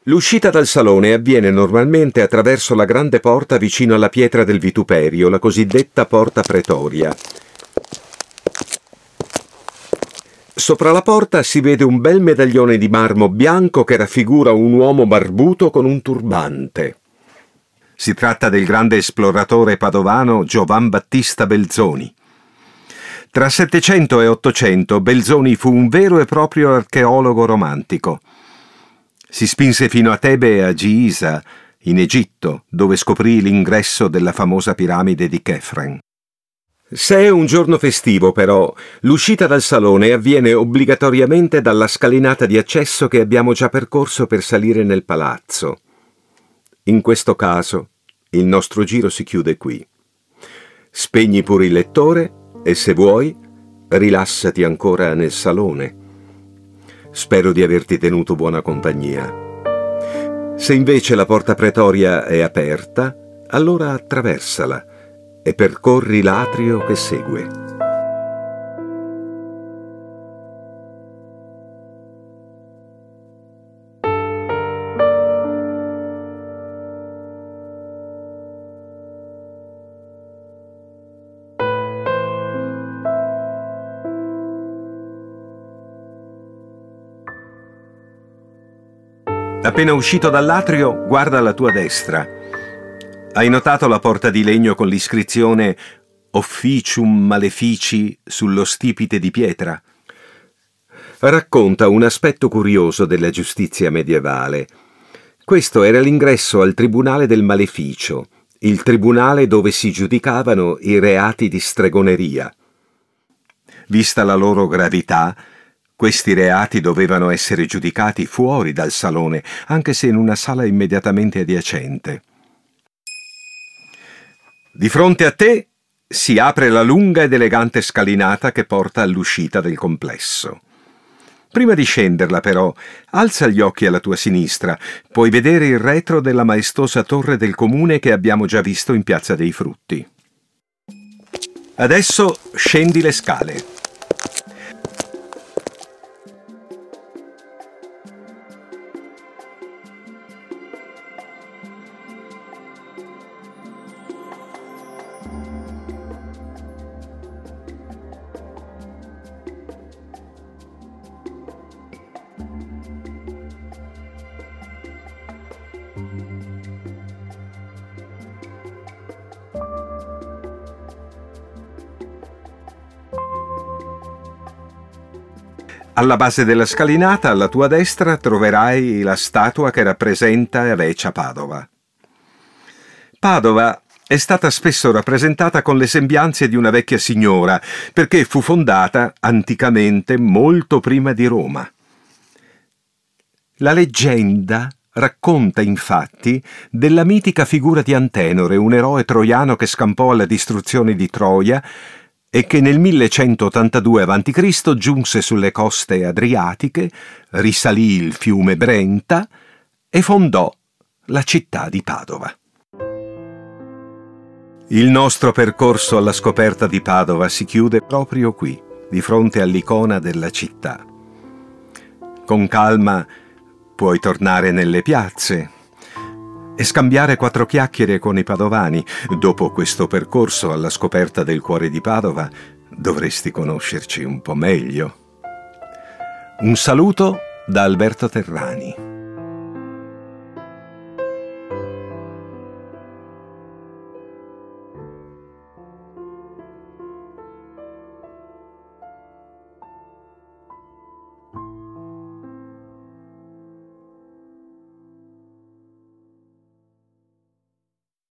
L'uscita dal salone avviene normalmente attraverso la grande porta vicino alla pietra del vituperio, la cosiddetta porta pretoria. Sopra la porta si vede un bel medaglione di marmo bianco che raffigura un uomo barbuto con un turbante. Si tratta del grande esploratore padovano Giovan Battista Belzoni. Tra 700 e 800 Belzoni fu un vero e proprio archeologo romantico. Si spinse fino a Tebe e a Giza, in Egitto, dove scoprì l'ingresso della famosa piramide di Chefren. Se è un giorno festivo, però, l'uscita dal salone avviene obbligatoriamente dalla scalinata di accesso che abbiamo già percorso per salire nel palazzo. In questo caso, il nostro giro si chiude qui. Spegni pure il lettore e, se vuoi, rilassati ancora nel salone. Spero di averti tenuto buona compagnia. Se invece la porta pretoria è aperta, allora attraversala e percorri l'atrio che segue. Appena uscito dall'atrio, guarda alla tua destra. Hai notato la porta di legno con l'iscrizione Officium Malefici sullo stipite di pietra? Racconta un aspetto curioso della giustizia medievale. Questo era l'ingresso al Tribunale del Maleficio, il tribunale dove si giudicavano i reati di stregoneria. Vista la loro gravità, questi reati dovevano essere giudicati fuori dal salone, anche se in una sala immediatamente adiacente. Di fronte a te si apre la lunga ed elegante scalinata che porta all'uscita del complesso. Prima di scenderla, però, alza gli occhi alla tua sinistra. Puoi vedere il retro della maestosa torre del comune che abbiamo già visto in Piazza dei Frutti. Adesso scendi le scale. Alla base della scalinata, alla tua destra, troverai la statua che rappresenta Recia Padova. Padova è stata spesso rappresentata con le sembianze di una vecchia signora, perché fu fondata anticamente molto prima di Roma. La leggenda racconta infatti della mitica figura di Antenore, un eroe troiano che scampò alla distruzione di Troia e che nel 1182 a.C. giunse sulle coste adriatiche, risalì il fiume Brenta e fondò la città di Padova. Il nostro percorso alla scoperta di Padova si chiude proprio qui, di fronte all'icona della città. Con calma puoi tornare nelle piazze e scambiare 4 chiacchiere con i padovani. Dopo questo percorso alla scoperta del cuore di Padova dovresti conoscerci un po' meglio. Un saluto da Alberto Terrani.